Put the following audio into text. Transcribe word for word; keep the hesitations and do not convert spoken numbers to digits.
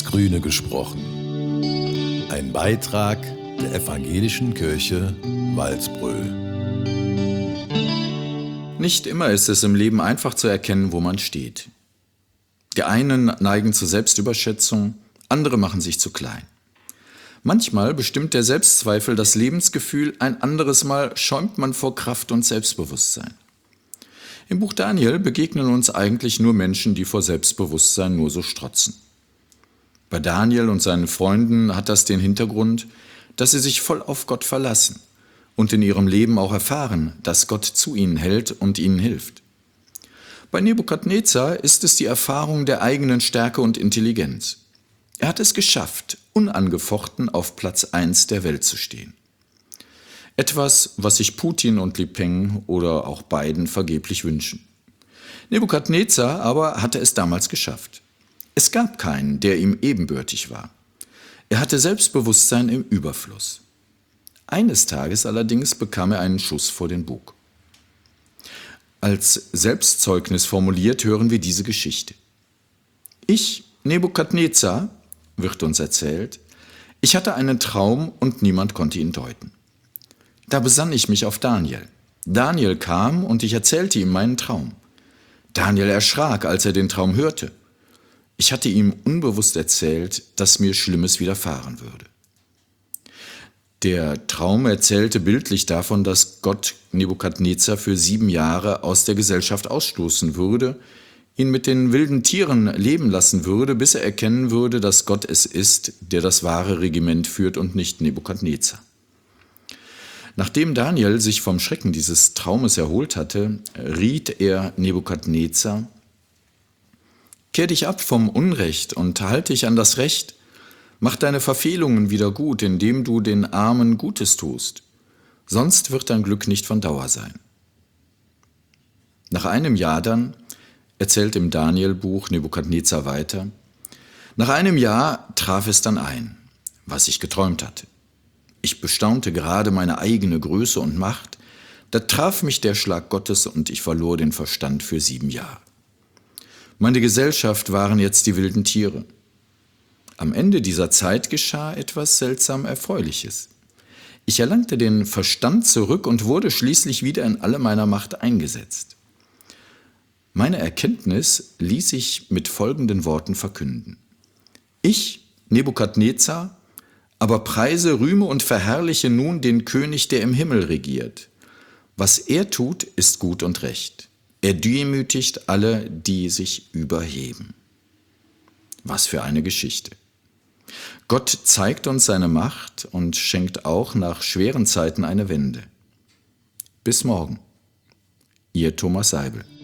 Grüne gesprochen. Ein Beitrag der Evangelischen Kirche Walsbröl. Nicht immer ist es im Leben einfach zu erkennen, wo man steht. Die einen neigen zur Selbstüberschätzung, andere machen sich zu klein. Manchmal bestimmt der Selbstzweifel das Lebensgefühl, ein anderes Mal schäumt man vor Kraft und Selbstbewusstsein. Im Buch Daniel begegnen uns eigentlich nur Menschen, die vor Selbstbewusstsein nur so strotzen. Bei Daniel und seinen Freunden hat das den Hintergrund, dass sie sich voll auf Gott verlassen und in ihrem Leben auch erfahren, dass Gott zu ihnen hält und ihnen hilft. Bei Nebukadnezar ist es die Erfahrung der eigenen Stärke und Intelligenz. Er hat es geschafft, unangefochten auf Platz eins der Welt zu stehen. Etwas, was sich Putin und Li Peng oder auch Biden vergeblich wünschen. Nebukadnezar aber hatte es damals geschafft. Es gab keinen, der ihm ebenbürtig war. Er hatte Selbstbewusstsein im Überfluss. Eines Tages allerdings bekam er einen Schuss vor den Bug. Als Selbstzeugnis formuliert hören wir diese Geschichte. Ich, Nebukadnezar, wird uns erzählt, ich hatte einen Traum und niemand konnte ihn deuten. Da besann ich mich auf Daniel. Daniel kam und ich erzählte ihm meinen Traum. Daniel erschrak, als er den Traum hörte. Ich hatte ihm unbewusst erzählt, dass mir Schlimmes widerfahren würde. Der Traum erzählte bildlich davon, dass Gott Nebukadnezar für sieben Jahre aus der Gesellschaft ausstoßen würde, ihn mit den wilden Tieren leben lassen würde, bis er erkennen würde, dass Gott es ist, der das wahre Regiment führt und nicht Nebukadnezar. Nachdem Daniel sich vom Schrecken dieses Traumes erholt hatte, riet er Nebukadnezar: Kehr dich ab vom Unrecht und halte dich an das Recht. Mach deine Verfehlungen wieder gut, indem du den Armen Gutes tust. Sonst wird dein Glück nicht von Dauer sein. Nach einem Jahr dann, erzählt im Daniel-Buch Nebukadnezar weiter, nach einem Jahr traf es dann ein, was ich geträumt hatte. Ich bestaunte gerade meine eigene Größe und Macht, da traf mich der Schlag Gottes und ich verlor den Verstand für sieben Jahre. Meine Gesellschaft waren jetzt die wilden Tiere. Am Ende dieser Zeit geschah etwas seltsam Erfreuliches. Ich erlangte den Verstand zurück und wurde schließlich wieder in alle meiner Macht eingesetzt. Meine Erkenntnis ließ sich mit folgenden Worten verkünden. Ich, Nebukadnezar, aber preise, rühme und verherrliche nun den König, der im Himmel regiert. Was er tut, ist gut und recht. Er demütigt alle, die sich überheben. Was für eine Geschichte. Gott zeigt uns seine Macht und schenkt auch nach schweren Zeiten eine Wende. Bis morgen. Ihr Thomas Seibel.